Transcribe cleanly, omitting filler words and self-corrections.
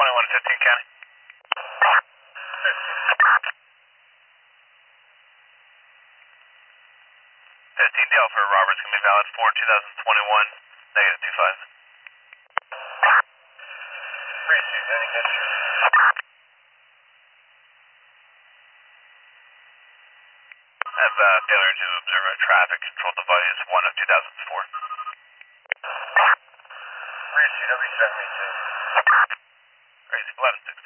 21 to 15 County. 15 Dale for Roberts can be valid for 2021, negative 25. Appreciate that again. Have failure to observe a traffic control device 1 of 2004. CW 72. Crazy 11-6.